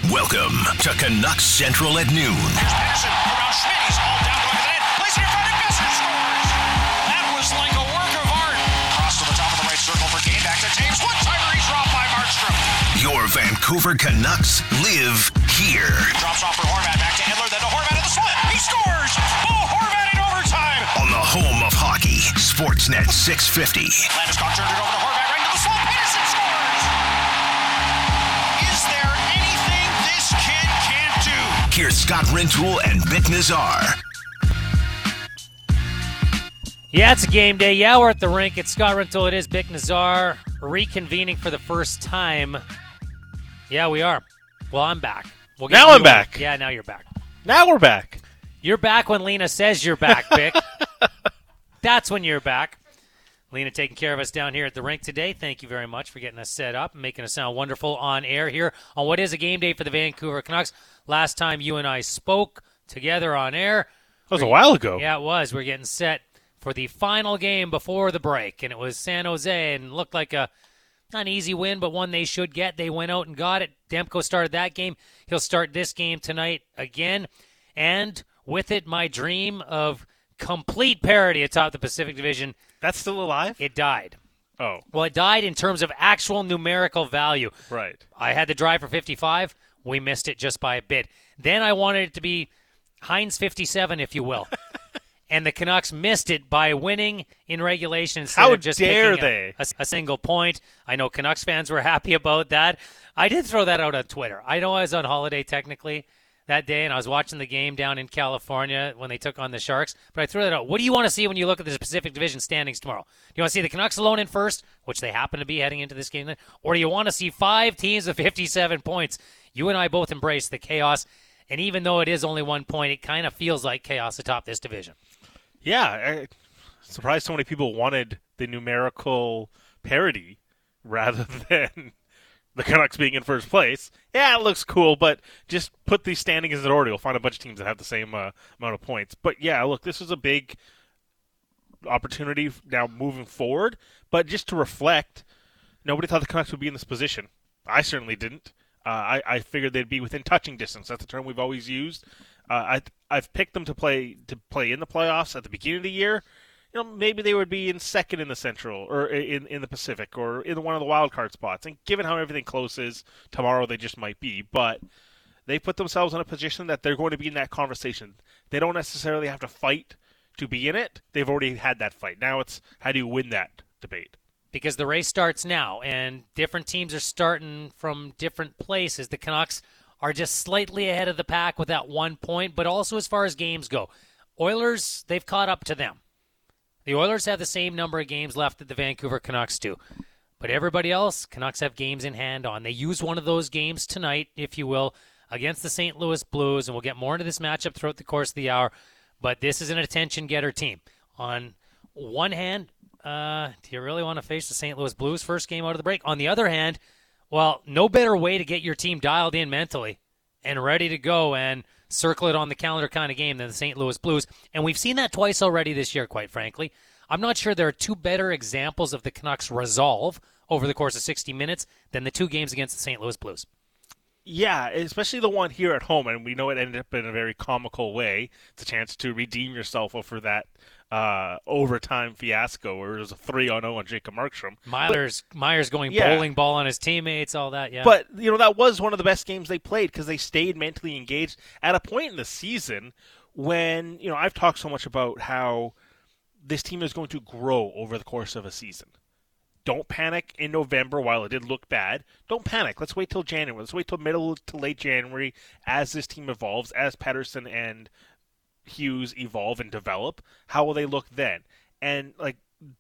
Welcome to Canucks Central at noon. Here's Pedersen around Schmidt. He's all down going to the net. Plays it in front of Messer scores. That was like a work of art. Cross to the top of the right circle for Kane. Back to Taves. One-timer. He's dropped by Markstrom. Your Vancouver Canucks live here. Drops off for Horvat. Back to Edler. Then to Horvat at the slot. He scores. Oh, Horvat in overtime. On the home of hockey, Sportsnet 650. Landeskog turned it over to Horvat. Right into the slot. Pedersen scores. Is there anything this kid can't do? Here's Scott Rintoul and Vic Nazar. Yeah, it's a game day. Yeah, we're at the rink. It's Scott Rintoul. It is Vic Nazar reconvening for the first time. Yeah, we are. Well, I'm back. Now I'm back. Yeah, now you're back. Now we're back. You're back when Lena says you're back, Vic. That's when you're back. Lena taking care of us down here at the rink today. Thank you very much for getting us set up and making us sound wonderful on air here on what is a game day for the Vancouver Canucks. Last time you and I spoke together on air. That was a while ago. Yeah, it was. We're getting set for the final game before the break, and it was San Jose, and looked like not an easy win, but one they should get. They went out and got it. Demko started that game. He'll start this game tonight again, and with it, my dream of complete parity atop the Pacific Division. That's still alive? It died. Oh. Well, it died in terms of actual numerical value. Right. I had the drive for 55. We missed it just by a bit. Then I wanted it to be Heinz 57, if you will. And the Canucks missed it by winning in regulation instead of just dare picking they? a single point. I know Canucks fans were happy about that. I did throw that out on Twitter. I know I was on holiday technically that day, and I was watching the game down in California when they took on the Sharks, but I threw that out. What do you want to see when you look at the Pacific Division standings tomorrow? Do you want to see the Canucks alone in first, which they happen to be heading into this game, or do you want to see 5 teams with 57 points? You and I both embrace the chaos, and even though it is only 1 point, it kind of feels like chaos atop this division. Yeah, I'm surprised so many people wanted the numerical parity rather than the Canucks being in first place. Yeah, it looks cool, but just put these standings in order. You'll find a bunch of teams that have the same amount of points. But yeah, look, this is a big opportunity now moving forward. But just to reflect, nobody thought the Canucks would be in this position. I certainly didn't. I figured they'd be within touching distance. That's the term we've always used. I've picked them to play in the playoffs at the beginning of the year. You know, maybe they would be in second in the Central or in the Pacific or in one of the wild card spots. And given how everything closes tomorrow, they just might be. But they put themselves in a position that they're going to be in that conversation. They don't necessarily have to fight to be in it. They've already had that fight. Now it's how do you win that debate? Because the race starts now, and different teams are starting from different places. The Canucks are just slightly ahead of the pack with that 1 point, but also as far as games go. Oilers, they've caught up to them. The Oilers have the same number of games left that the Vancouver Canucks do. But everybody else, Canucks have games in hand on. They use one of those games tonight, if you will, against the St. Louis Blues, and we'll get more into this matchup throughout the course of the hour. But this is an attention-getter team. On one hand, do you really want to face the St. Louis Blues first game out of the break? On the other hand, well, no better way to get your team dialed in mentally and ready to go and circle it on the calendar kind of game than the St. Louis Blues. And we've seen that twice already this year, quite frankly. I'm not sure there are two better examples of the Canucks' resolve over the course of 60 minutes than the 2 games against the St. Louis Blues. Yeah, especially the one here at home, and we know it ended up in a very comical way. It's a chance to redeem yourself over that overtime fiasco where it was a 3-0 on Jacob Markstrom. Myers going bowling ball on his teammates, all that, yeah. But, you know, that was one of the best games they played because they stayed mentally engaged at a point in the season when, you know, I've talked so much about how this team is going to grow over the course of a season. Don't panic in November while it did look bad. Don't panic. Let's wait till January. Let's wait till middle to late January as this team evolves, as Pettersson and Hughes evolve and develop. How will they look then? And like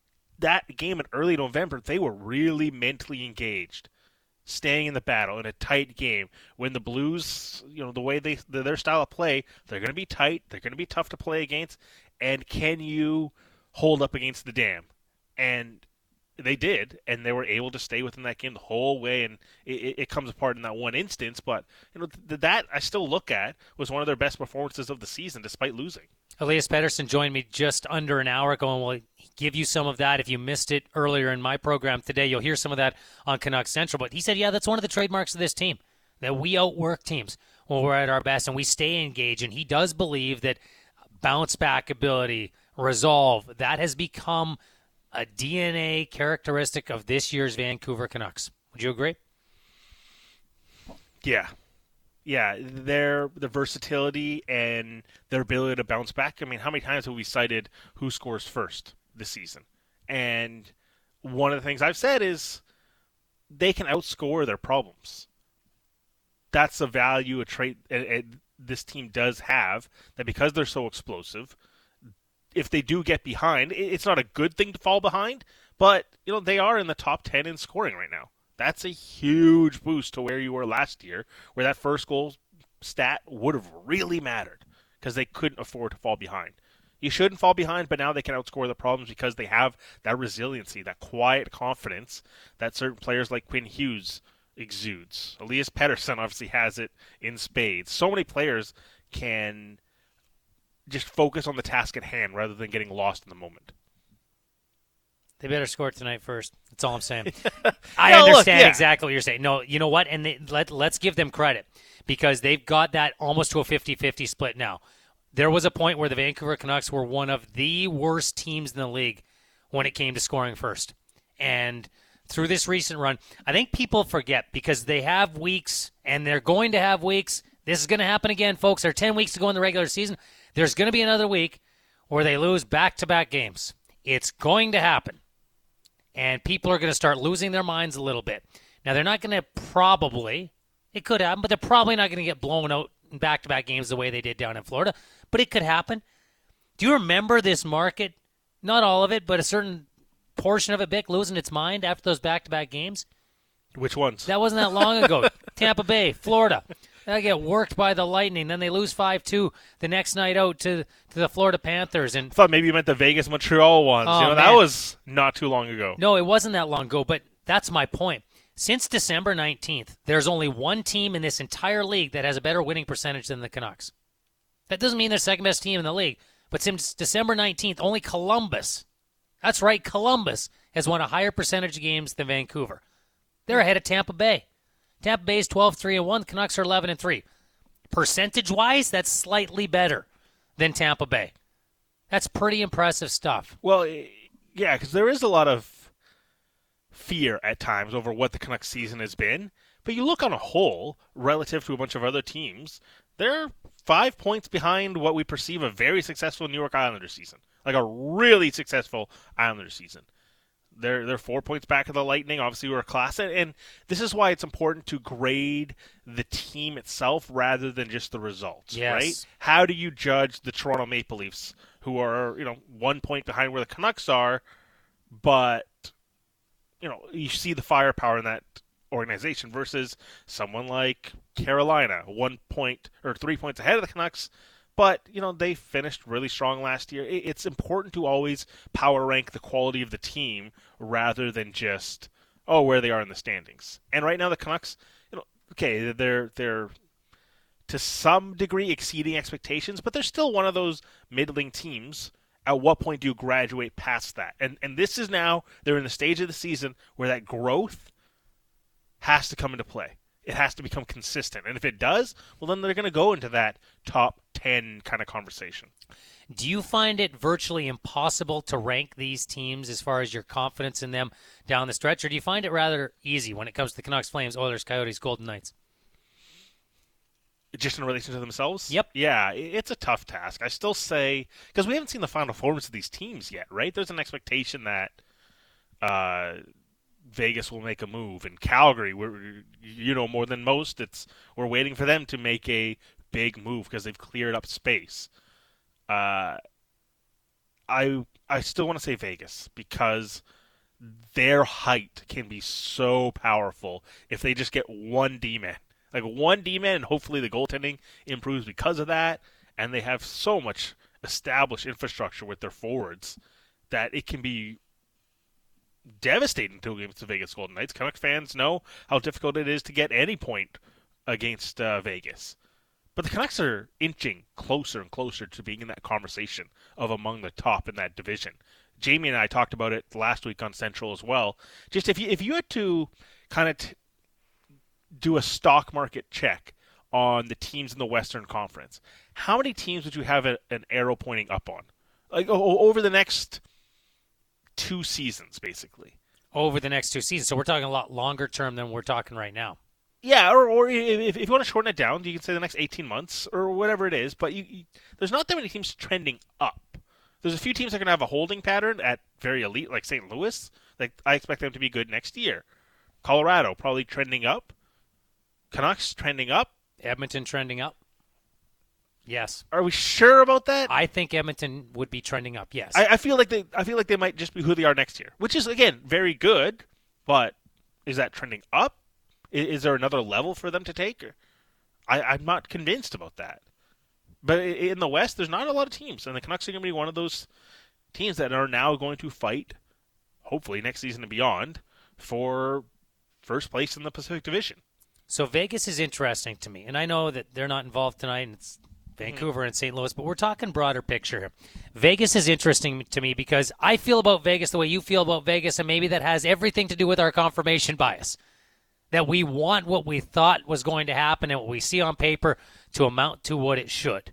that game in early November, they were really mentally engaged, staying in the battle in a tight game. When the Blues, you know, the way their style of play, they're going to be tight. They're going to be tough to play against. And can you hold up against the Dam? And they did, and they were able to stay within that game the whole way, and it comes apart in that one instance. But you know that I still look at was one of their best performances of the season, despite losing. Elias Pettersson joined me just under an hour ago, and we'll give you some of that. If you missed it earlier in my program today, you'll hear some of that on Canucks Central. But he said, yeah, that's one of the trademarks of this team. that we outwork teams when we're at our best and we stay engaged. And he does believe that bounce back ability, resolve, that has become a DNA characteristic of this year's Vancouver Canucks. Would you agree? Yeah. Yeah, their versatility and their ability to bounce back. I mean, how many times have we cited who scores first this season? And one of the things I've said is they can outscore their problems. That's a value, a trait this team does have, that because they're so explosive, if they do get behind, it's not a good thing to fall behind, but they are in the top 10 in scoring right now. That's a huge boost to where you were last year, where that first goal stat would have really mattered because they couldn't afford to fall behind. You shouldn't fall behind, but now they can outscore the problems because they have that resiliency, that quiet confidence that certain players like Quinn Hughes exudes. Elias Pettersson obviously has it in spades. So many players can just focus on the task at hand rather than getting lost in the moment. They better score tonight first. That's all I'm saying. I understand exactly what you're saying. No, you know what? And let's give them credit because they've got that almost to a 50-50 split now. There was a point where the Vancouver Canucks were one of the worst teams in the league when it came to scoring first. And through this recent run, I think people forget because they have weeks and they're going to have weeks. This is going to happen again, folks. There are 10 weeks to go in the regular season. There's going to be another week where they lose back-to-back games. It's going to happen. And people are going to start losing their minds a little bit. Now, they're not going to probably, it could happen, but they're probably not going to get blown out in back-to-back games the way they did down in Florida. But it could happen. Do you remember this market? Not all of it, but a certain portion of it, Bick, losing its mind after those back-to-back games? Which ones? That wasn't that long ago. Tampa Bay, Florida. They get worked by the Lightning. Then they lose 5-2 the next night out to the Florida Panthers. And I thought maybe you meant the Vegas-Montreal ones. That was not too long ago. No, it wasn't that long ago, but that's my point. Since December 19th, there's only one team in this entire league that has a better winning percentage than the Canucks. That doesn't mean they're the second-best team in the league. But since December 19th, only Columbus, that's right, Columbus, has won a higher percentage of games than Vancouver. They're ahead of Tampa Bay. Tampa Bay is 12-3-1. Canucks are 11-3. Percentage-wise, that's slightly better than Tampa Bay. That's pretty impressive stuff. Well, yeah, because there is a lot of fear at times over what the Canucks season has been. But you look on a whole, relative to a bunch of other teams, they're 5 points behind what we perceive a very successful New York Islanders season. Like a really successful Islanders season. They're 4 points back of the Lightning. Obviously, we're a class. And this is why it's important to grade the team itself rather than just the results, yes. Right? How do you judge the Toronto Maple Leafs, who are 1 point behind where the Canucks are, but you see the firepower in that organization versus someone like Carolina, 1 point or 3 points ahead of the Canucks. But, they finished really strong last year. It's important to always power rank the quality of the team rather than just, where they are in the standings. And right now the Canucks, okay, they're to some degree exceeding expectations, but they're still one of those middling teams. At what point do you graduate past that? And this is now, they're in the stage of the season where that growth has to come into play. It has to become consistent. And if it does, well, then they're going to go into that top 10 kind of conversation. Do you find it virtually impossible to rank these teams as far as your confidence in them down the stretch, or do you find it rather easy when it comes to the Canucks, Flames, Oilers, Coyotes, Golden Knights? Just in relation to themselves? Yep. Yeah, it's a tough task. I still say, because we haven't seen the final performance of these teams yet, right? There's an expectation that Vegas will make a move. In Calgary, more than most, we're waiting for them to make a big move because they've cleared up space. I still want to say Vegas because their height can be so powerful if they just get one D-man. Like one D-man, and hopefully the goaltending improves because of that. And they have so much established infrastructure with their forwards that it can be devastating to against the Vegas Golden Knights. Canucks fans know how difficult it is to get any point against Vegas. But the Canucks are inching closer and closer to being in that conversation of among the top in that division. Jamie and I talked about it last week on Central as well. Just if you had to kind of do a stock market check on the teams in the Western Conference, how many teams would you have an arrow pointing up on? Like over the next 2 seasons, basically. Over the next 2 seasons. So we're talking a lot longer term than we're talking right now. Yeah, or if you want to shorten it down, you can say the next 18 months or whatever it is. But there's not that many teams trending up. There's a few teams that are going to have a holding pattern at very elite, like St. Louis. Like I expect them to be good next year. Colorado probably trending up. Canucks trending up. Edmonton trending up. Yes. Are we sure about that? I think Edmonton would be trending up. Yes. I feel like they might just be who they are next year, which is again very good. But is that trending up? Is there another level for them to take? I'm not convinced about that. But in the West, there's not a lot of teams, and the Canucks are going to be one of those teams that are now going to fight, hopefully next season and beyond, for first place in the Pacific Division. So Vegas is interesting to me, and I know that they're not involved tonight, and it's Vancouver and St. Louis, but we're talking broader picture here. Vegas is interesting to me because I feel about Vegas the way you feel about Vegas, and maybe that has everything to do with our confirmation bias. That we want what we thought was going to happen and what we see on paper to amount to what it should.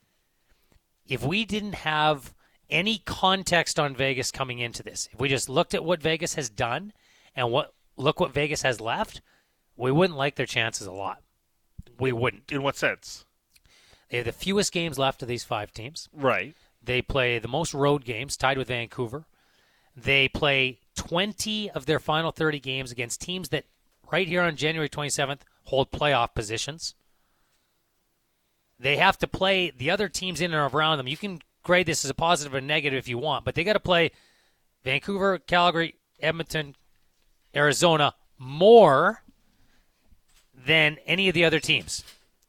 If we didn't have any context on Vegas coming into this, if we just looked at what Vegas has done and look what Vegas has left, we wouldn't like their chances a lot. We wouldn't. In what sense? They have the fewest games left of these 5 teams. Right. They play the most road games, tied with Vancouver. They play 20 of their final 30 games against teams that right here on January 27th, hold playoff positions. They have to play the other teams in and around them. You can grade this as a positive or negative if you want, but they got to play Vancouver, Calgary, Edmonton, Arizona more than any of the other teams.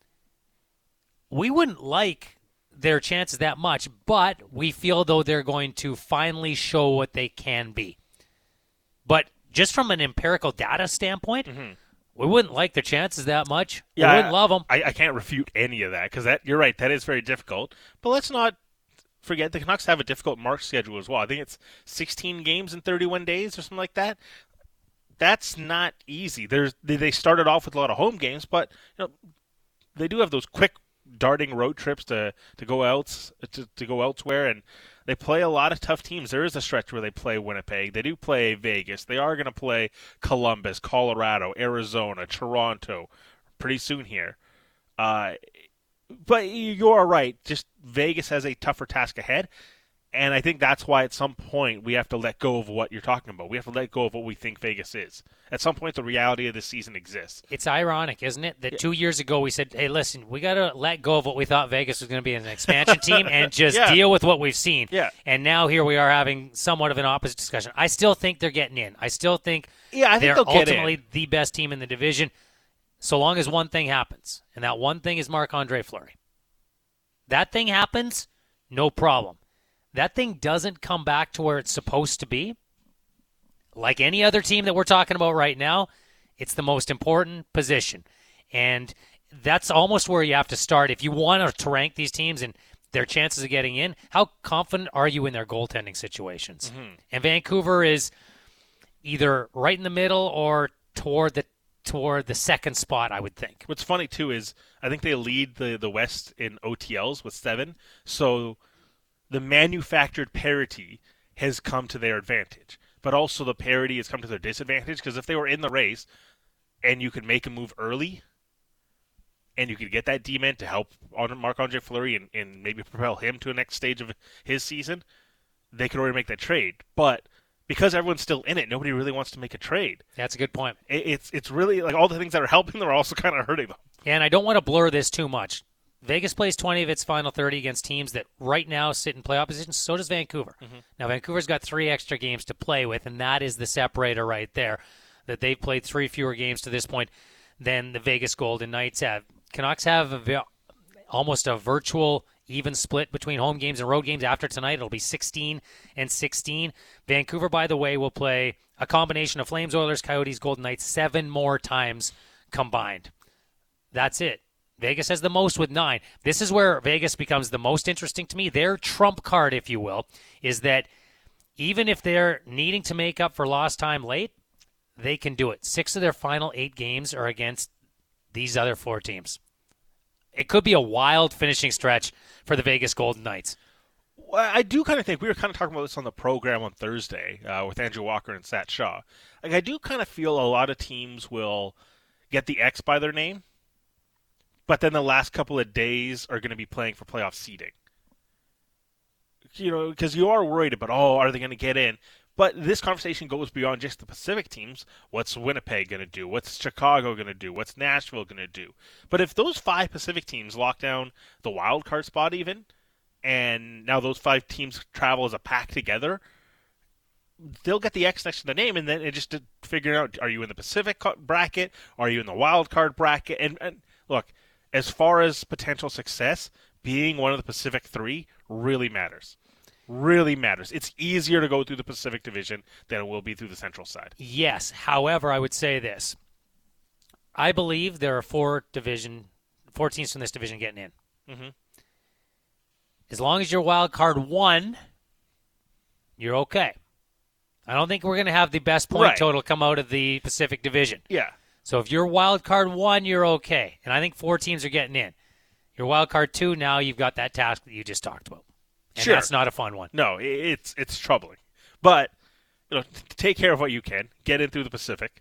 We wouldn't like their chances that much, but we feel though they're going to finally show what they can be. But just from an empirical data standpoint, we wouldn't like their chances that much. Yeah, we wouldn't love them. I can't refute any of that because you're right. That is very difficult. But let's not forget the Canucks have a difficult March schedule as well. I think it's 16 games in 31 days or something like that. That's not easy. They started off with a lot of home games, but they do have those quick darting road trips to go elsewhere, and they play a lot of tough teams. There is a stretch where they play Winnipeg. They do play Vegas. They are going to play Columbus, Colorado, Arizona, Toronto pretty soon here. But you're right. Just Vegas has a tougher task ahead. And I think that's why at some point we have to let go of what you're talking about. We have to let go of what we think Vegas is. At some point, the reality of this season exists. It's ironic, isn't it, that 2 years ago we said, hey, listen, we got to let go of what we thought Vegas was going to be an expansion team and just deal with what we've seen. Yeah. And now here we are having somewhat of an opposite discussion. I still think they're getting in. I still think, I think they're they'll get ultimately in. the best team in the division, so long as one thing happens, and that one thing is Marc-Andre Fleury. That thing happens, no problem. That thing doesn't come back to where it's supposed to be. Like any other team that we're talking about right now, it's the most important position. And that's almost where you have to start. If you want to rank these teams and their chances of getting in, how confident are you in their goaltending situations? Mm-hmm. And Vancouver is either right in the middle or toward the second spot, I would think. What's funny, too, is I think they lead the West in OTLs with 7. So the manufactured parity has come to their advantage. But also the parity has come to their disadvantage, because if they were in the race and you could make a move early and you could get that D-man to help Marc-Andre Fleury and maybe propel him to a next stage of his season, they could already make that trade. But because everyone's still in it, nobody really wants to make a trade. That's a good point. It's really like all the things that are helping them are also kind of hurting them. Yeah, and I don't want to blur this too much. Vegas plays 20 of its final 30 against teams that right now sit in playoff position. So does Vancouver. Mm-hmm. Now, Vancouver's got 3 extra games to play with, and that is the separator right there, that they've played 3 fewer games to this point than the Vegas Golden Knights have. Canucks have almost a virtual even split between home games and road games after tonight. It'll be 16 and 16. Vancouver, by the way, will play a combination of Flames, Oilers, Coyotes, Golden Knights 7 more times combined. That's it. Vegas has the most with 9. This is where Vegas becomes the most interesting to me. Their trump card, if you will, is that even if they're needing to make up for lost time late, they can do it. 6 of their final 8 games are against these other 4 teams. It could be a wild finishing stretch for the Vegas Golden Knights. Well, I do kind of think, we were kind of talking about this on the program on Thursday with Andrew Walker and Sat Shaw. Like, I do kind of feel a lot of teams will get the X by their name, but then the last couple of days are going to be playing for playoff seeding. You know, because you are worried about, are they going to get in? But this conversation goes beyond just the Pacific teams. What's Winnipeg going to do? What's Chicago going to do? What's Nashville going to do? But if those 5 Pacific teams lock down the wild card spot even, and now those 5 teams travel as a pack together, they'll get the X next to the name, and then it just figuring out, are you in the Pacific bracket? Are you in the wild card bracket? And look, as far as potential success, being one of the Pacific 3 really matters. Really matters. It's easier to go through the Pacific Division than it will be through the Central side. Yes. However, I would say this. I believe there are 4 teams from this division getting in. Mm-hmm. As long as you're wild card 1, you're okay. I don't think we're going to have the best point total come out of the Pacific Division. Yeah. So if you're wild card 1, you're okay. And I think 4 teams are getting in. You're wild card 2, now you've got that task that you just talked about. And sure. That's not a fun one. No, it's troubling. But, take care of what you can. Get in through the Pacific.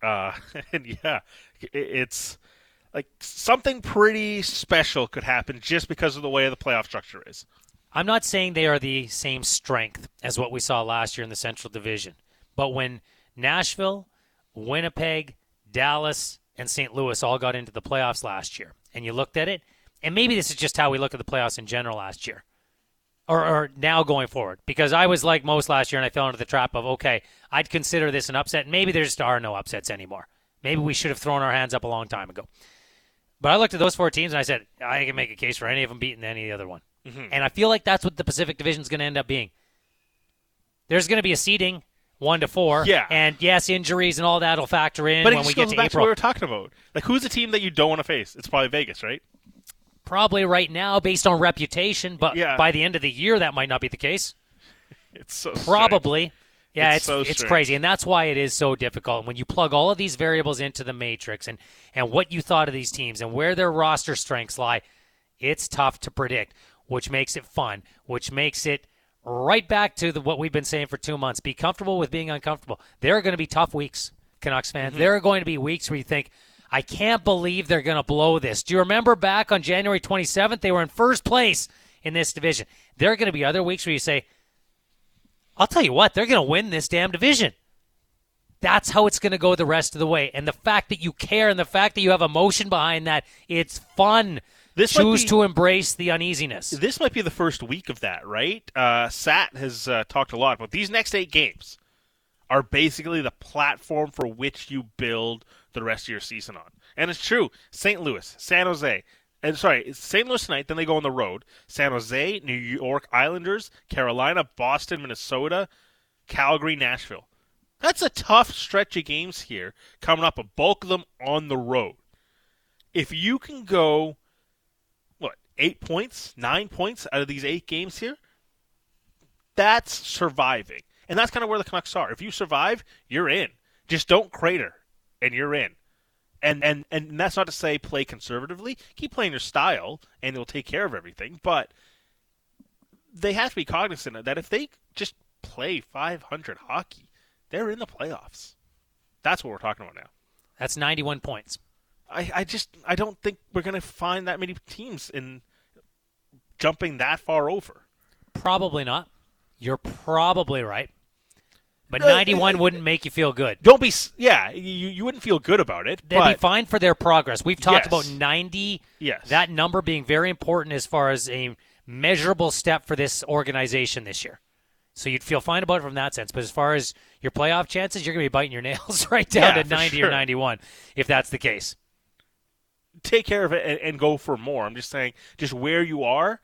And yeah, it's like something pretty special could happen just because of the way the playoff structure is. I'm not saying they are the same strength as what we saw last year in the Central Division. But when Nashville, Winnipeg, Dallas, and St. Louis all got into the playoffs last year, and you looked at it, and maybe this is just how we look at the playoffs in general last year. Or now going forward, because I was like most last year and I fell into the trap of, okay, I'd consider this an upset. Maybe there just are no upsets anymore. Maybe we should have thrown our hands up a long time ago. But I looked at those 4 teams and I said, I can make a case for any of them beating any of the other one. Mm-hmm. And I feel like that's what the Pacific Division is going to end up being. There's going to be a seeding 1 to 4. Yeah. And yes, injuries and all that will factor in but when we get to April. But it goes back to what we were talking about. Like, who's the team that you don't want to face? It's probably Vegas, right? Probably right now based on reputation, but by the end of the year that might not be the case. It's so probably. Strange. Yeah, it's crazy, and that's why it is so difficult. When you plug all of these variables into the matrix and what you thought of these teams and where their roster strengths lie, it's tough to predict, which makes it fun, which makes it right back to what we've been saying for 2 months. Be comfortable with being uncomfortable. There are going to be tough weeks, Canucks fans. Mm-hmm. There are going to be weeks where you think, I can't believe they're going to blow this. Do you remember back on January 27th? They were in first place in this division. There are going to be other weeks where you say, I'll tell you what, they're going to win this damn division. That's how it's going to go the rest of the way. And the fact that you care and the fact that you have emotion behind that, it's fun. Choose to embrace the uneasiness. This might be the first week of that, right? Sat has talked a lot about these next 8 games are basically the platform for which you build the rest of your season on. And it's true. St. Louis, San Jose, St. Louis tonight, then they go on the road. San Jose, New York Islanders, Carolina, Boston, Minnesota, Calgary, Nashville. That's a tough stretch of games here, coming up, a bulk of them on the road. If you can go, 8 points, 9 points out of these 8 games here, that's surviving. And that's kind of where the Canucks are. If you survive, you're in. Just don't crater, and you're in. And that's not to say play conservatively. Keep playing your style, and it'll take care of everything. But they have to be cognizant of that if they just play .500 hockey, they're in the playoffs. That's what we're talking about now. That's 91 points. I don't think we're going to find that many teams in jumping that far over. Probably not. You're probably right. But 91 wouldn't make you feel good. You wouldn't feel good about it. They'd be fine for their progress. We've talked about 90, yes, that number being very important as far as a measurable step for this organization this year. So you'd feel fine about it from that sense. But as far as your playoff chances, you're going to be biting your nails right down to 90 or 91, if that's the case. Take care of it and go for more. I'm just saying, just where you are,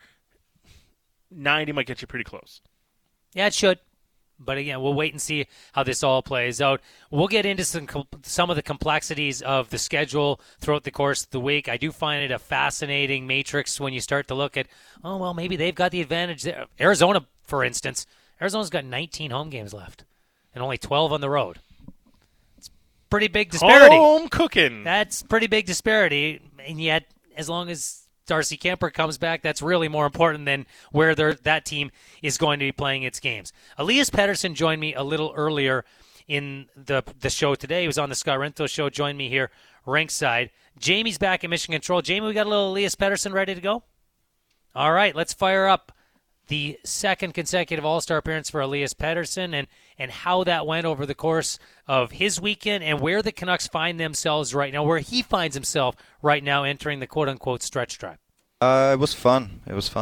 90 might get you pretty close. Yeah, it should. But again, we'll wait and see how this all plays out. We'll get into some of the complexities of the schedule throughout the course of the week. I do find it a fascinating matrix when you start to look at, maybe they've got the advantage there. Arizona, for instance, Arizona's got 19 home games left and only 12 on the road. It's pretty big disparity. Home cooking. That's pretty big disparity, and yet as long as Darcy Kemper comes back, that's really more important than where that team is going to be playing its games. Elias Pettersson joined me a little earlier in the show today. He was on the Scott Renthal show, joined me here rinkside. Jamie's back in Mission Control. Jamie, we got a little Elias Pettersson ready to go? All right, let's fire up the second consecutive All-Star appearance for Elias Pettersson and how that went over the course of his weekend and where the Canucks find themselves right now, where he finds himself right now entering the quote-unquote stretch drive. It was fun.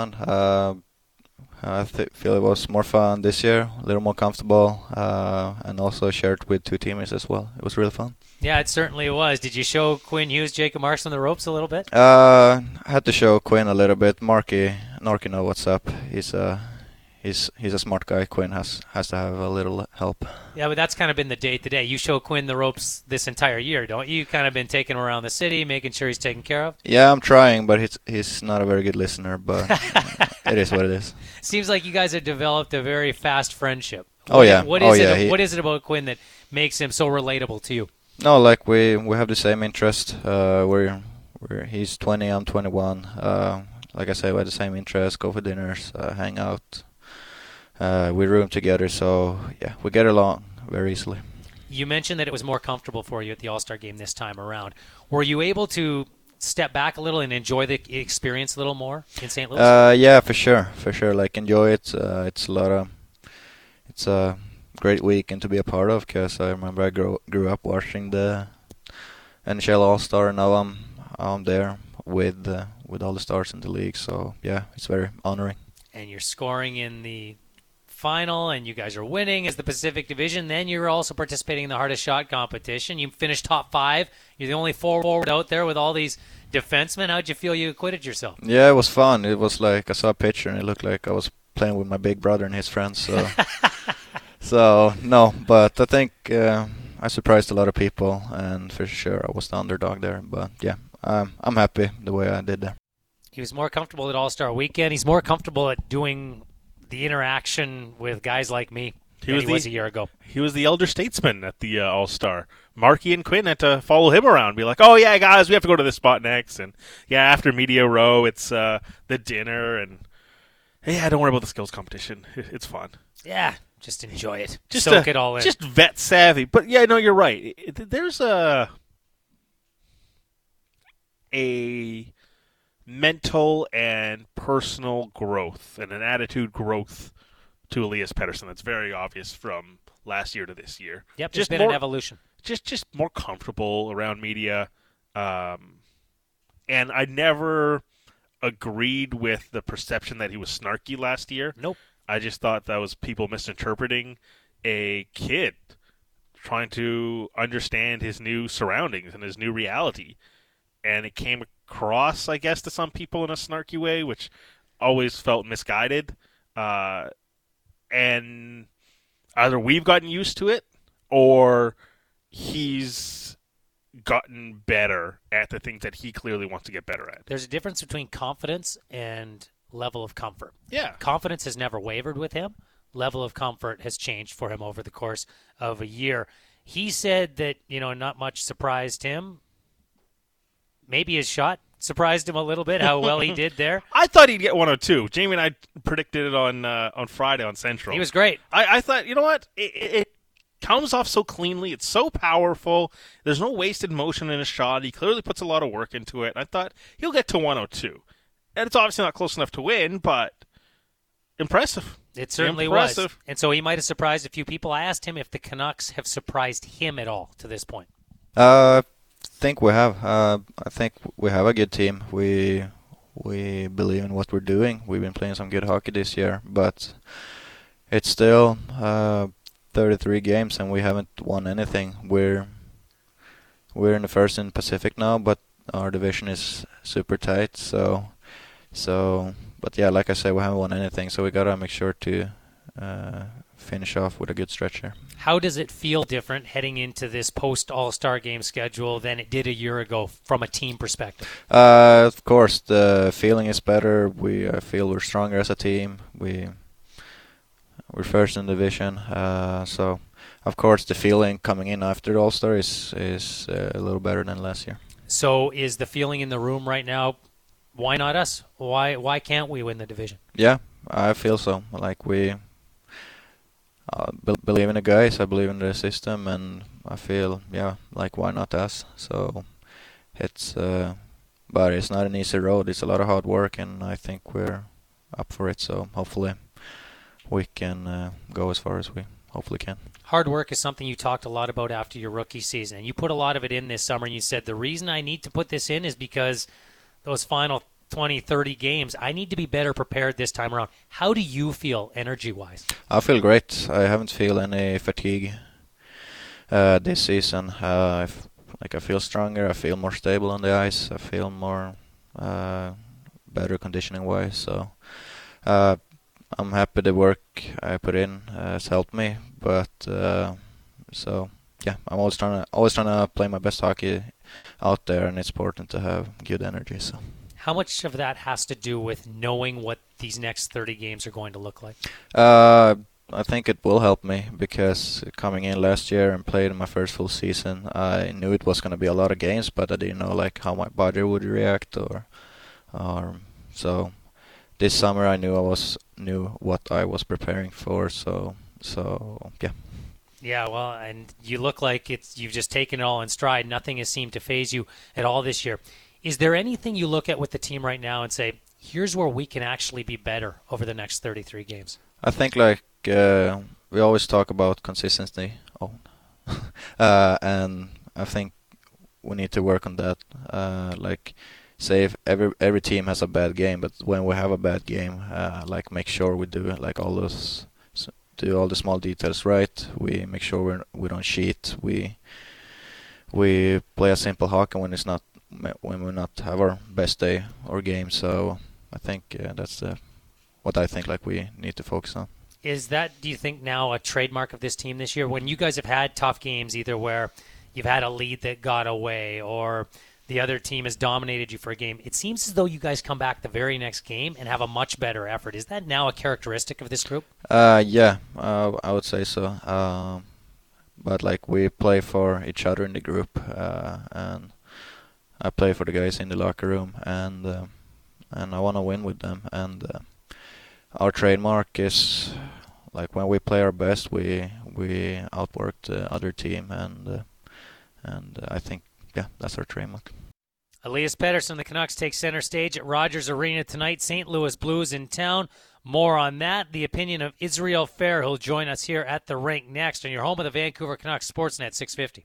I feel it was more fun this year, a little more comfortable, and also shared with two teammates as well. It was really fun. Yeah, it certainly was. Did you show Quinn Hughes, Jacob Marks on the ropes a little bit? I had to show Quinn a little bit. Norky know what's up. He's a smart guy. Quinn has to have a little help. Yeah, but that's kind of been the day-to-day. You show Quinn the ropes this entire year, don't you? You've kind of been taking him around the city, making sure he's taken care of? Yeah, I'm trying, but he's not a very good listener, but it is what it is. Seems like you guys have developed a very fast friendship. What is it about Quinn that makes him so relatable to you? No, like we have the same interest. He's 20, I'm 21. Like I say, we have the same interest. Go for dinners, hang out. We room together, so yeah, we get along very easily. You mentioned that it was more comfortable for you at the All-Star game this time around. Were you able to step back a little and enjoy the experience a little more in St. Louis? Yeah, for sure. Like enjoy it. It's a great weekend to be a part of because I remember I grew up watching the NHL All-Star, and now I'm there with all the stars in the league. So yeah, it's very honoring. And you're scoring in the final, and you guys are winning as the Pacific Division. Then you're also participating in the hardest shot competition. You finished top 5. You're the only forward out there with all these defensemen. How'd you feel you acquitted yourself? Yeah, it was fun. It was like I saw a picture and it looked like I was playing with my big brother and his friends. So, no, but I think I surprised a lot of people, and for sure I was the underdog there. But yeah, I'm happy the way I did there. He was more comfortable at All-Star Weekend. He's more comfortable at doing the interaction with guys like me than he was a year ago. He was the elder statesman at the All-Star. Marky and Quinn had to follow him around, be like, oh, yeah, guys, we have to go to this spot next. And, yeah, after Media Row, it's the dinner. And, yeah, don't worry about the skills competition. It's fun. Yeah, just enjoy it. Soak it all in. Just vet savvy. But, yeah, no, you're right. There's a mental and personal growth and an attitude growth to Elias Pettersson that's very obvious from last year to this year. Yep, just been an evolution. Just more comfortable around media. And I never agreed with the perception that he was snarky last year. Nope. I just thought that was people misinterpreting a kid trying to understand his new surroundings and his new reality. And it came across, I guess, to some people in a snarky way, which always felt misguided. And either we've gotten used to it, or he's gotten better at the things that he clearly wants to get better at. There's a difference between confidence and level of comfort. Yeah. Confidence has never wavered with him. Level of comfort has changed for him over the course of a year. He said that, not much surprised him. Maybe his shot surprised him a little bit, how well he did there. I thought he'd get 102. Jamie and I predicted it on Friday on Central. He was great. I thought, you know what? It comes off so cleanly. It's so powerful. There's no wasted motion in his shot. He clearly puts a lot of work into it. I thought he'll get to 102. And it's obviously not close enough to win, but impressive. It certainly was. And so he might have surprised a few people. I asked him if the Canucks have surprised him at all to this point. I think we have. I think we have a good team. We believe in what we're doing. We've been playing some good hockey this year, but it's still 33 games and we haven't won anything. We're in the first in Pacific now, but our division is super tight. But yeah, like I said, we haven't won anything, so we gotta make sure to finish off with a good stretch here. How does it feel different heading into this post-All-Star game schedule than it did a year ago from a team perspective? Of course, the feeling is better. I feel we're stronger as a team. We're first in the division, so of course, the feeling coming in after the All-Star is a little better than last year. So is the feeling in the room right now, why not us? Why can't we win the division? Yeah, I feel so. Like we believe in the guys, I believe in the system, and I feel, like why not us? So it's, but it's not an easy road. It's a lot of hard work, and I think we're up for it. So hopefully we can go as far as we hopefully can. Hard work is something you talked a lot about after your rookie season, and you put a lot of it in this summer, and you said the reason I need to put this in is because those final 20, 30 games, I need to be better prepared this time around. How do you feel energy-wise? I feel great. I haven't feel any fatigue this season. I feel stronger. I feel more stable on the ice. I feel more better conditioning-wise. So I'm happy the work I put in has helped me. But so yeah, I'm always trying to play my best hockey out there, and it's important to have good energy. So. How much of that has to do with knowing what these next 30 games are going to look like? I think it will help me because coming in last year and played in my first full season, I knew it was going to be a lot of games, but I didn't know like how my body would react or so. This summer I knew what I was preparing for. So yeah. Yeah, well, and you look like you've just taken it all in stride. Nothing has seemed to faze you at all this year. Is there anything you look at with the team right now and say, here's where we can actually be better over the next 33 games? I think we always talk about consistency, and I think we need to work on that. Say if every team has a bad game, but when we have a bad game, make sure we do all the small details right. We make sure we don't cheat. We play a simple hockey when we not have our best day or game. So I think that's what I think we need to focus on. Is that, do you think, now a trademark of this team this year? When you guys have had tough games, either where you've had a lead that got away or the other team has dominated you for a game, it seems as though you guys come back the very next game and have a much better effort. Is that now a characteristic of this group? Yeah, I would say so. But we play for each other in the group, and I play for the guys in the locker room, and I want to win with them. And our trademark is when we play our best, we outwork the other team, and I think that's our trademark. Elias Pettersson, the Canucks take center stage at Rogers Arena tonight. St. Louis Blues in town. More on that. The opinion of Israel Fair, who'll join us here at the rink next on your home of the Vancouver Canucks, Sportsnet 650.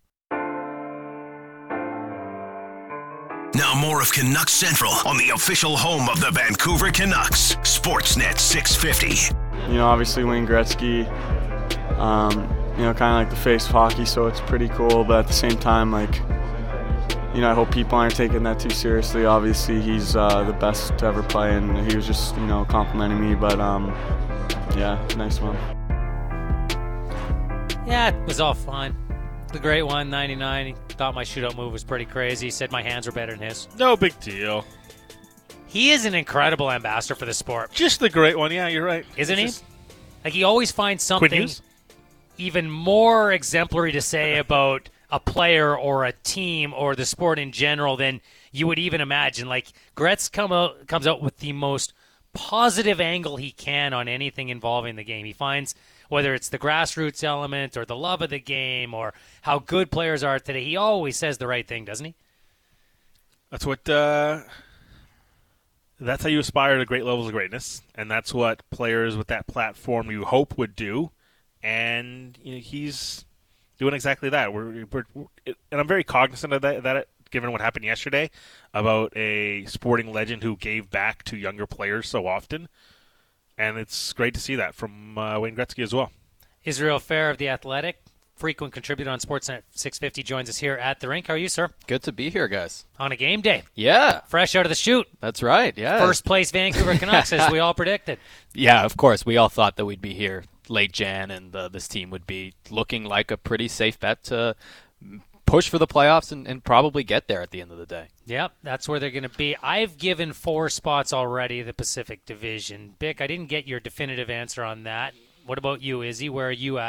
Now more of Canucks Central on the official home of the Vancouver Canucks, Sportsnet 650. Obviously Wayne Gretzky, kind of like the face of hockey, so it's pretty cool. But at the same time, I hope people aren't taking that too seriously. Obviously, he's the best to ever play, and he was just, complimenting me. But, nice one. Yeah, it was all fine. The great one, 99. He thought my shootout move was pretty crazy. He said my hands were better than his. No big deal. He is an incredible ambassador for the sport. Just the great one. Yeah, you're right. Isn't he? He always finds something even more exemplary to say about a player or a team or the sport in general than you would even imagine. Gretz comes out with the most positive angle he can on anything involving the game. He finds, whether it's the grassroots element or the love of the game or how good players are today, he always says the right thing, doesn't he? That's what. That's how you aspire to great levels of greatness, and that's what players with that platform you hope would do. And he's doing exactly that. And I'm very cognizant of that, given what happened yesterday about a sporting legend who gave back to younger players so often. And it's great to see that from Wayne Gretzky as well. Israel Fair of The Athletic, frequent contributor on Sportsnet 650, joins us here at the rink. How are you, sir? Good to be here, guys. On a game day. Yeah. Fresh out of the chute. That's right, yeah. First place Vancouver Canucks, as we all predicted. Yeah, of course. We all thought that we'd be here late Jan, and this team would be looking like a pretty safe bet to push for the playoffs and probably get there at the end of the day. Yep, that's where they're going to be. I've given 4 spots already, the Pacific Division. Bick, I didn't get your definitive answer on that. What about you, Izzy? Where are you at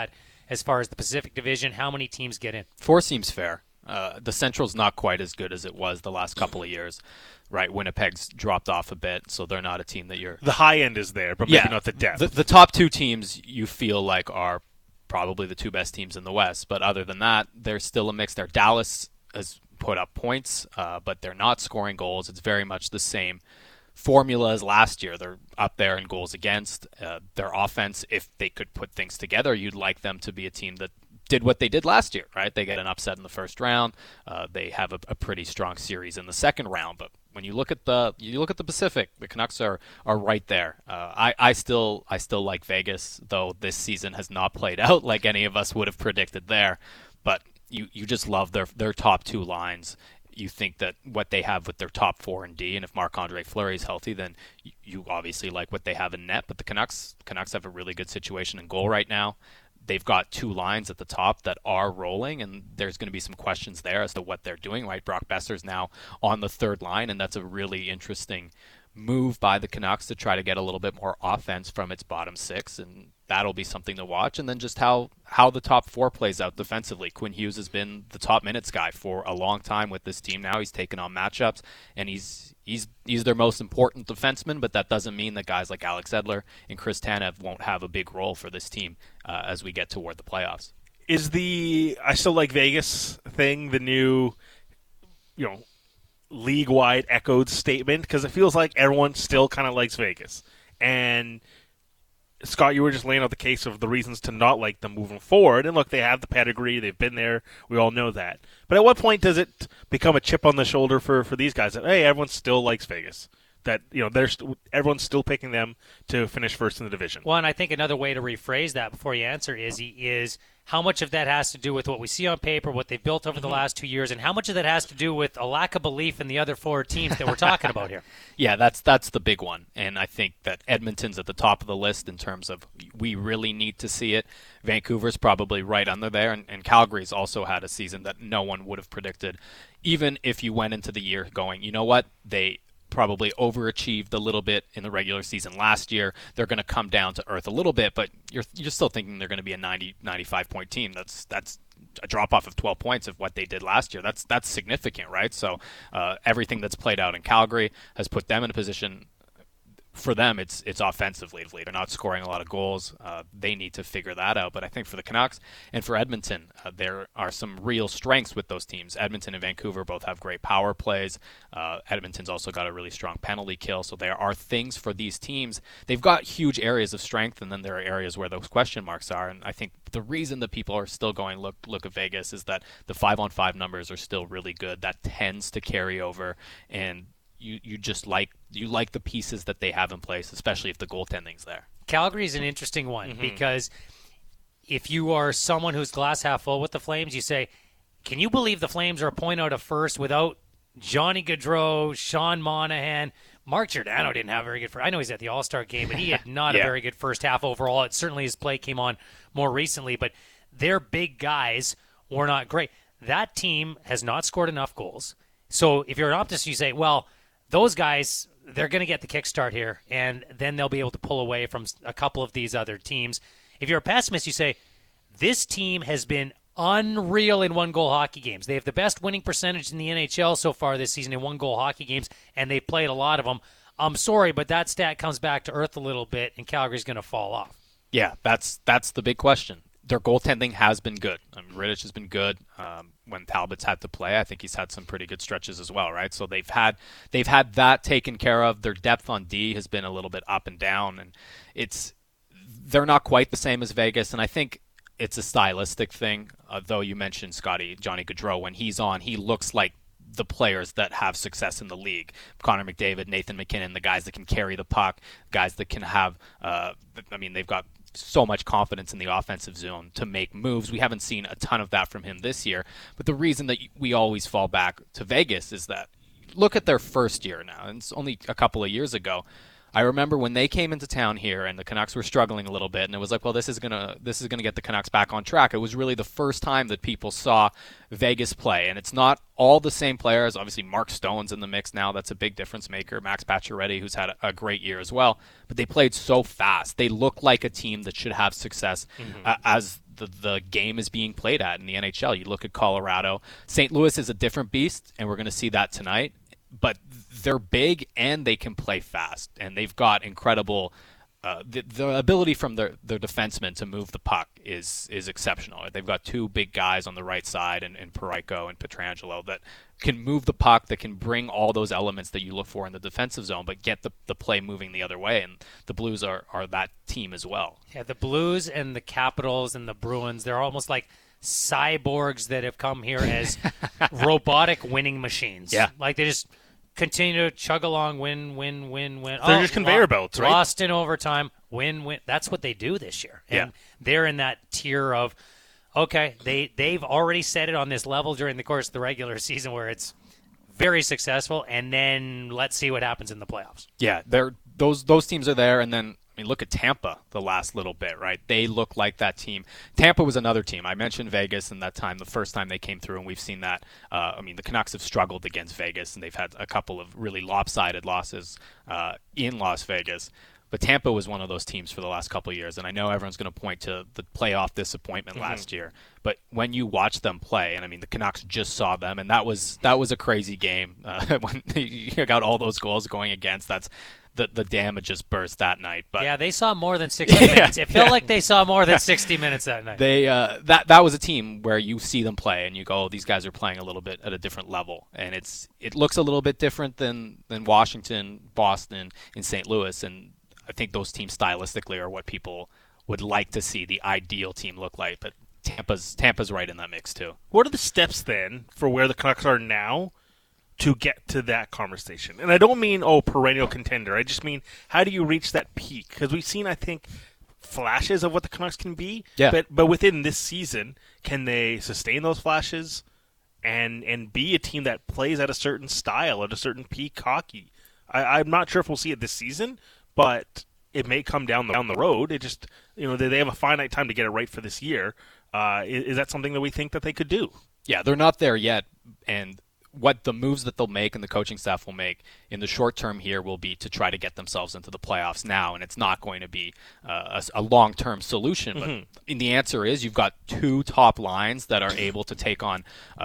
as far as the Pacific Division, how many teams get in? 4 seems fair. The Central's not quite as good as it was the last couple of years, right? Winnipeg's dropped off a bit, so they're not a team that you're... The high end is there, but maybe not the depth. The top 2 teams you feel like are probably the 2 best teams in the West, but other than that, there's still a mix there. Dallas has put up points, but they're not scoring goals. It's very much the same formula as last year. They're up there in goals against. Their offense, if they could put things together, you'd like them to be a team that did what they did last year, right? They get an upset in the first round. They have a pretty strong series in the second round. But when you look at the Pacific, the Canucks are right there. I still like Vegas, though this season has not played out like any of us would have predicted there. But you just love their top 2 lines. You think that what they have with their top 4 in D, and if Marc-Andre Fleury is healthy, then you obviously like what they have in net. But the Canucks have a really good situation in goal right now. They've got 2 lines at the top that are rolling, and there's going to be some questions there as to what they're doing, right? Brock Besser's now on the 3rd line, and that's a really interesting move by the Canucks to try to get a little bit more offense from its bottom 6, and that'll be something to watch. And then just how the top 4 plays out defensively. Quinn Hughes has been the top minutes guy for a long time with this team now. He's taken on matchups, and he's their most important defenseman, but that doesn't mean that guys like Alex Edler and Chris Tanev won't have a big role for this team as we get toward the playoffs. Is the I still like Vegas thing the new, league-wide echoed statement? Because it feels like everyone still kind of likes Vegas. And Scott, you were just laying out the case of the reasons to not like them moving forward. And look, they have the pedigree. They've been there. We all know that. But at what point does it become a chip on the shoulder for these guys that, hey, everyone still likes Vegas? That, everyone's still picking them to finish first in the division. Well, and I think another way to rephrase that before you answer, Izzy, is how much of that has to do with what we see on paper, what they've built over the last 2 years, and how much of that has to do with a lack of belief in the other 4 teams that we're talking about here? Yeah, that's the big one. And I think that Edmonton's at the top of the list in terms of we really need to see it. Vancouver's probably right under there, and Calgary's also had a season that no one would have predicted, even if you went into the year going, you know what, they probably overachieved a little bit in the regular season last year. They're going to come down to earth a little bit, but you're still thinking they're going to be a 95 point team. That's a drop off of 12 points of what they did last year. That's significant, right? So everything that's played out in Calgary has put them in a position. For them, it's offensively. They're not scoring a lot of goals. They need to figure that out. But I think for the Canucks and for Edmonton, there are some real strengths with those teams. Edmonton and Vancouver both have great power plays. Edmonton's also got a really strong penalty kill. So there are things for these teams. They've got huge areas of strength, and then there are areas where those question marks are. And I think the reason that people are still going look at Vegas is that the 5-on-5 numbers are still really good. That tends to carry over, and you just like the pieces that they have in place, especially if the goaltending's there. Calgary is an interesting one because if you are someone who's glass half full with the Flames, you say, can you believe the Flames are a point out of first without Johnny Gaudreau, Sean Monahan? Mark Giordano didn't have a very good first. I know he's at the All-Star game, but he had not a very good first half overall. It certainly his play came on more recently, but their big guys were not great. That team has not scored enough goals. So if you're an optimist, you say, well, those guys, they're going to get the kickstart here, and then they'll be able to pull away from a couple of these other teams. If you're a pessimist, you say, this team has been unreal in one-goal hockey games. They have the best winning percentage in the NHL so far this season in one-goal hockey games, and they've played a lot of them. I'm sorry, but that stat comes back to earth a little bit, and Calgary's going to fall off. Yeah, that's the big question. Their goaltending has been good. Rittich has been good when Talbot's had to play. I think he's had some pretty good stretches as well, right? So they've had that taken care of. Their depth on D has been a little bit up and down, and they're not quite the same as Vegas. And I think it's a stylistic thing. Though you mentioned Johnny Gaudreau, when he's on, he looks like the players that have success in the league. Connor McDavid, Nathan McKinnon, the guys that can carry the puck, guys that can have. They've got so much confidence in the offensive zone to make moves. We haven't seen a ton of that from him this year, but the reason that we always fall back to Vegas is that look at their first year now, and it's only a couple of years ago. I remember when they came into town here and the Canucks were struggling a little bit, and it was like, well, this is gonna get the Canucks back on track. It was really the first time that people saw Vegas play, and it's not all the same players. Obviously, Mark Stone's in the mix now. That's a big difference maker. Max Pacioretty, who's had a great year as well. But they played so fast. They look like a team that should have success as the game is being played at in the NHL. You look at Colorado. St. Louis is a different beast, and we're going to see that tonight. But they're big, and they can play fast, and they've got incredible the ability from their defensemen to move the puck is exceptional. They've got two big guys on the right side, and Parayko and Pietrangelo, that can move the puck, that can bring all those elements that you look for in the defensive zone, but get the play moving the other way. And the Blues are that team as well. Yeah, the Blues and the Capitals and the Bruins, they're almost like cyborgs that have come here as robotic winning machines. Yeah. Like they just continue to chug along, win. They're just conveyor belts, right? Lost in overtime, win. That's what they do this year. And they're in that tier of, okay, they've already set it on this level during the course of the regular season where it's very successful, and then let's see what happens in the playoffs. Yeah, those teams are there, and then I mean, look at Tampa the last little bit, right? They look like that team. Tampa was another team. I mentioned Vegas in that time, the first time they came through, and we've seen that. The Canucks have struggled against Vegas, and they've had a couple of really lopsided losses in Las Vegas. But Tampa was one of those teams for the last couple of years, and I know everyone's going to point to the playoff disappointment last year. But when you watch them play, and I mean, the Canucks just saw them, and that was a crazy game when you got all those goals going against. That's the damage just burst that night. But yeah, they saw more than 60 minutes. It felt like they saw more than 60 minutes that night. They that was a team where you see them play and you go, oh, these guys are playing a little bit at a different level, and it looks a little bit different than Washington, Boston, and St. Louis, and I think those teams stylistically are what people would like to see the ideal team look like. But Tampa's right in that mix too. What are the steps then for where the Canucks are now to get to that conversation? And I don't mean, perennial contender. I just mean, how do you reach that peak? Because we've seen, I think, flashes of what the Canucks can be. Yeah. But within this season, can they sustain those flashes and be a team that plays at a certain style, at a certain peak hockey? I'm not sure if we'll see it this season, but it may come down the road. It just, they have a finite time to get it right for this year. Is that something that we think that they could do? Yeah, they're not there yet, and what the moves that they'll make and the coaching staff will make in the short term here will be to try to get themselves into the playoffs now, and it's not going to be a long-term solution. But the answer is you've got two top lines that are able to take on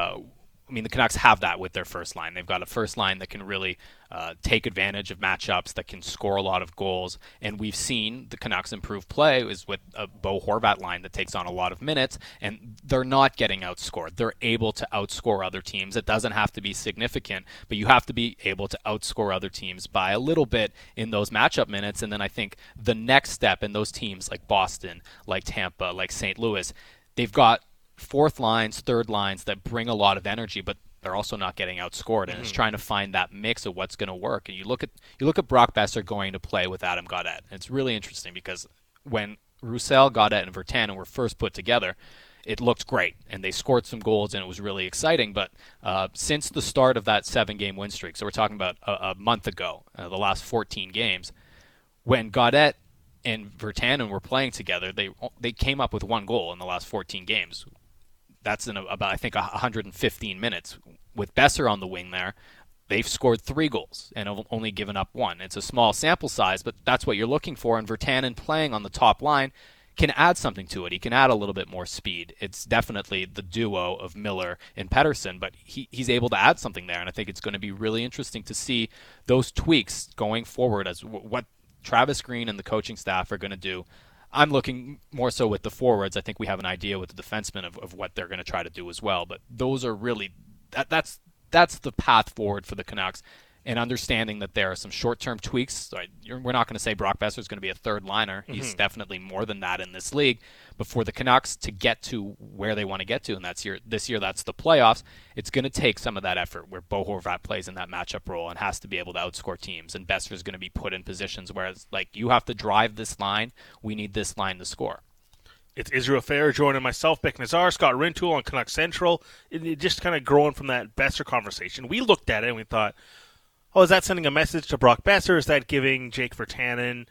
the Canucks have that with their first line. They've got a first line that can really take advantage of matchups, that can score a lot of goals. And we've seen the Canucks improve play is with a Bo Horvat line that takes on a lot of minutes, and they're not getting outscored. They're able to outscore other teams. It doesn't have to be significant, but you have to be able to outscore other teams by a little bit in those matchup minutes. And then I think the next step in those teams like Boston, like Tampa, like St. Louis, they've got fourth lines, third lines that bring a lot of energy, but they're also not getting outscored, and it's trying to find that mix of what's going to work. And you look at Brock Boeser going to play with Adam Gaudette. And it's really interesting because when Roussel, Gaudette, and Virtanen were first put together, it looked great, and they scored some goals, and it was really exciting. But since the start of that 7-game win streak, so we're talking about a month ago, the last 14 games, when Gaudette and Virtanen were playing together, they came up with one goal in the last 14 games. That's in about, I think, 115 minutes. With Boeser on the wing there, they've scored 3 goals and have only given up 1. It's a small sample size, but that's what you're looking for. And Virtanen playing on the top line can add something to it. He can add a little bit more speed. It's definitely the duo of Miller and Pettersson, but he's able to add something there. And I think it's going to be really interesting to see those tweaks going forward as what Travis Green and the coaching staff are going to do. I'm looking more so with the forwards. I think we have an idea with the defensemen of what they're going to try to do as well. But those are really that's the path forward for the Canucks, and understanding that there are some short-term tweaks. We're not going to say Brock Boeser is going to be a third liner. He's definitely more than that in this league. But for the Canucks to get to where they want to get to, and this year that's the playoffs, it's going to take some of that effort where Bo Horvat plays in that matchup role and has to be able to outscore teams. And Boeser is going to be put in positions where it's like, you have to drive this line. We need this line to score. It's Israel Fair joining myself, Beck Nazar, Scott Rintoul on Canucks Central. It just kind of growing from that Boeser conversation. We looked at it and we thought, is that sending a message to Brock Boeser? Is that giving Jake Virtanen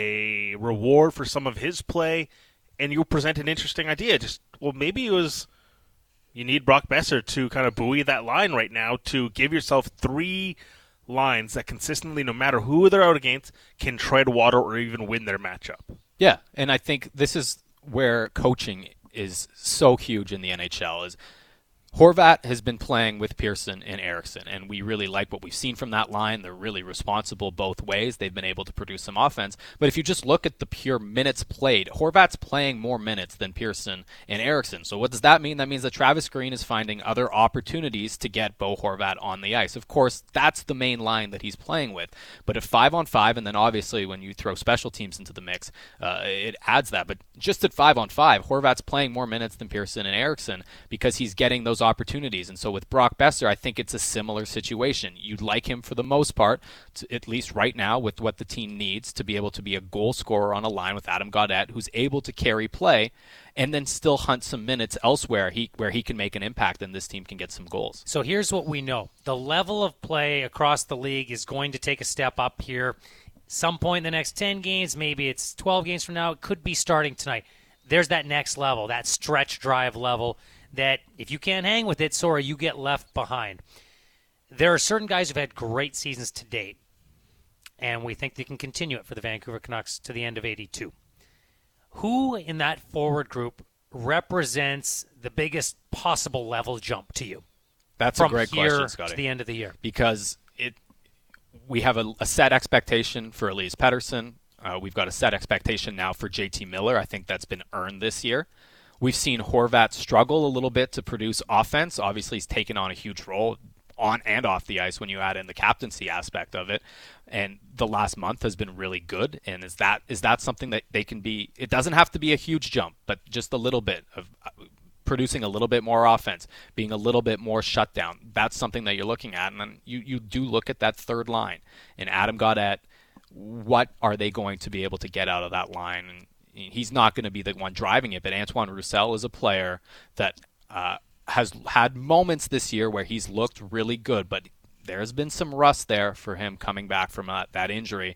a reward for some of his play? And you present an interesting idea. Maybe it was you need Brock Boeser to kind of buoy that line right now to give yourself 3 lines that consistently, no matter who they're out against, can tread water or even win their matchup. Yeah, and I think this is where coaching is so huge in the NHL is Horvat has been playing with Pearson and Eriksson, and we really like what we've seen from that line. They're really responsible both ways. They've been able to produce some offense. But if you just look at the pure minutes played, Horvat's playing more minutes than Pearson and Eriksson. So what does that mean? That means that Travis Green is finding other opportunities to get Bo Horvat on the ice. Of course, that's the main line that he's playing with. But at 5-on-5, and then obviously when you throw special teams into the mix, it adds that. But just at 5-on-5, Horvat's playing more minutes than Pearson and Eriksson because he's getting those opportunities. And so with Brock Besser, I think it's a similar situation. You'd like him for the most part, at least right now, with what the team needs to be able to be a goal scorer on a line with Adam Gaudette, who's able to carry play and then still hunt some minutes elsewhere where he can make an impact and this team can get some goals. So here's what we know. The level of play across the league is going to take a step up here. Some point in the next 10 games, maybe it's 12 games from now, it could be starting tonight. There's that next level, that stretch drive level, that if you can't hang with it, sorry, you get left behind. There are certain guys who've had great seasons to date, and we think they can continue it for the Vancouver Canucks to the end of 82. Who in that forward group represents the biggest possible level jump to you? That's from a great here question, Scotty. to the end of the year. Because we have a set expectation for Elias Pettersson. We've got a set expectation now for JT Miller. I think that's been earned this year. We've seen Horvat struggle a little bit to produce offense. Obviously, he's taken on a huge role on and off the ice when you add in the captaincy aspect of it. And the last month has been really good. And is that something that they can be? It doesn't have to be a huge jump, but just a little bit of producing a little bit more offense, being a little bit more shut down. That's something that you're looking at. And then you do look at that third line. And Adam Gaudette, what are they going to be able to get out of that line? And he's not going to be the one driving it, but Antoine Roussel is a player that has had moments this year where he's looked really good, but there's been some rust there for him coming back from that injury.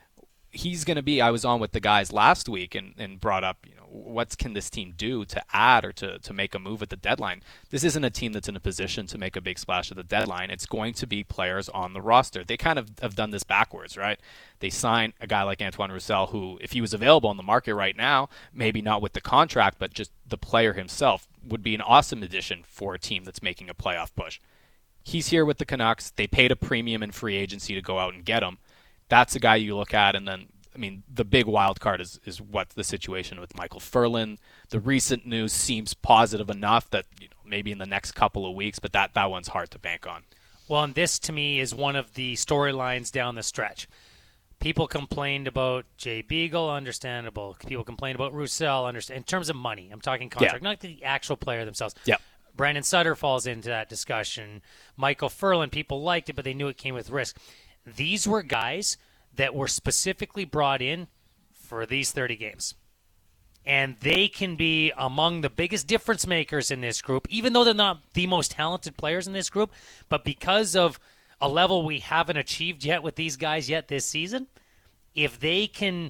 He's going to be, I was on with the guys last week and brought up, what can this team do to add or to make a move at the deadline? This isn't a team that's in a position to make a big splash at the deadline. It's going to be players on the roster. They kind of have done this backwards, right? They sign a guy like Antoine Roussel, who, if he was available on the market right now, maybe not with the contract, but just the player himself, would be an awesome addition for a team that's making a playoff push. He's here with the Canucks. They paid a premium in free agency to go out and get him. That's a guy you look at, and then, the big wild card is what's the situation with Michael Ferland. The recent news seems positive enough that maybe in the next couple of weeks, but that one's hard to bank on. Well, and this to me is one of the storylines down the stretch. People complained about Jay Beagle, understandable. People complained about Roussel, understand. In terms of money, I'm talking contract, not the actual player themselves. Yeah. Brandon Sutter falls into that discussion. Michael Ferland, people liked it, but they knew it came with risk. These were guys that were specifically brought in for these 30 games. And they can be among the biggest difference makers in this group, even though they're not the most talented players in this group. But because of a level we haven't achieved yet with these guys yet this season, if they can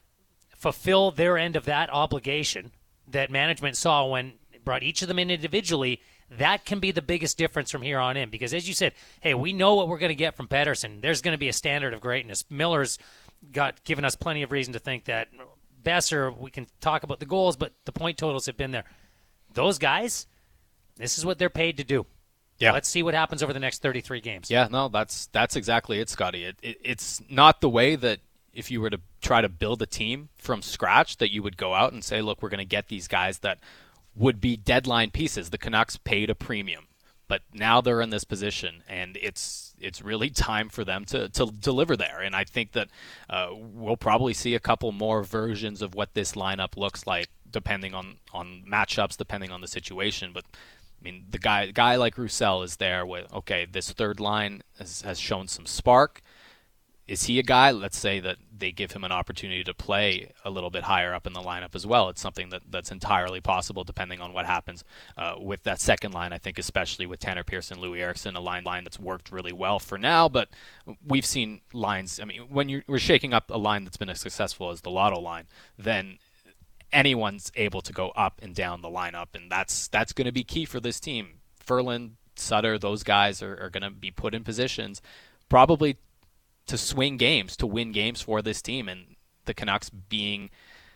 fulfill their end of that obligation that management saw when it brought each of them in individually, that can be the biggest difference from here on in. Because as you said, hey, we know what we're going to get from Pettersson. There's going to be a standard of greatness. Miller's given us plenty of reason to think that. Besser, we can talk about the goals, but the point totals have been there. Those guys, this is what they're paid to do. Yeah. Let's see what happens over the next 33 games. Yeah, no, that's exactly it, Scotty. It's not the way that if you were to try to build a team from scratch that you would go out and say, look, we're going to get these guys that would be deadline pieces. The Canucks paid a premium, but now they're in this position, and it's really time for them to deliver there. And I think that we'll probably see a couple more versions of what this lineup looks like, depending on matchups, depending on the situation. But the guy like Roussel is there with, okay, this third line has shown some spark. Is he a guy, let's say that they give him an opportunity to play a little bit higher up in the lineup as well? It's something that's entirely possible depending on what happens with that second line, I think, especially with Tanner Pearson, Louis Eriksson, a line that's worked really well for now. But we've we've lines, when we're shaking up a line that's been as successful as the Lotto line, then anyone's able to go up and down the lineup, and that's going to be key for this team. Ferland, Sutter, those guys are going to be put in positions probably to swing games, to win games for this team, and the Canucks being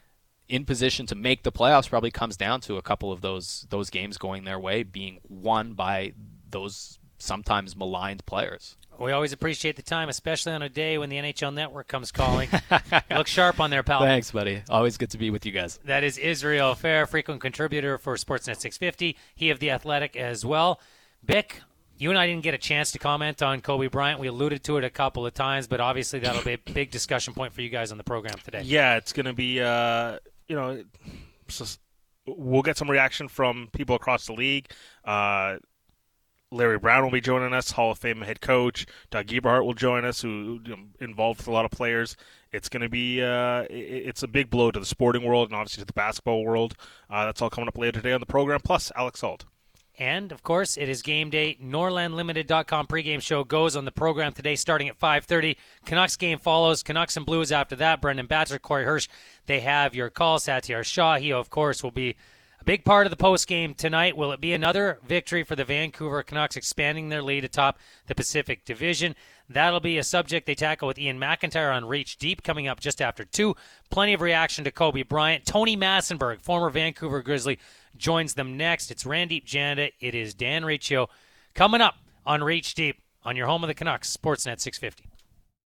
in position to make the playoffs probably comes down to a couple of those games going their way, being won by those sometimes maligned players. We always appreciate the time, especially on a day when the NHL Network comes calling. Look sharp on there, pal. Thanks, buddy. Always good to be with you guys. That is Israel Fair, frequent contributor for Sportsnet 650. He of The Athletic as well. Bick, you and I didn't get a chance to comment on Kobe Bryant. We alluded to it a couple of times, but obviously that'll be a big discussion point for you guys on the program today. Yeah, it's going to be, we'll get some reaction from people across the league. Larry Brown will be joining us, Hall of Fame head coach. Doug Eberhardt will join us, who involved with a lot of players. It's going to be it's a big blow to the sporting world and obviously to the basketball world. That's all coming up later today on the program, plus Alex Salt. And, of course, it is game day. NorlandLimited.com pregame show goes on the program today starting at 5:30. Canucks game follows. Canucks and Blues after that. Brendan Batcher, Corey Hirsch, they have your call. Satyar Shah, he, of course, will be a big part of the postgame tonight. Will it be another victory for the Vancouver Canucks, expanding their lead atop the Pacific Division? That'll be a subject they tackle with Ian McIntyre on Reach Deep coming up just after 2. Plenty of reaction to Kobe Bryant. Tony Massenberg, former Vancouver Grizzly, joins them next. It's Randeep Janda. It is Dan Riccio coming up on Reach Deep on your home of the Canucks, Sportsnet 650.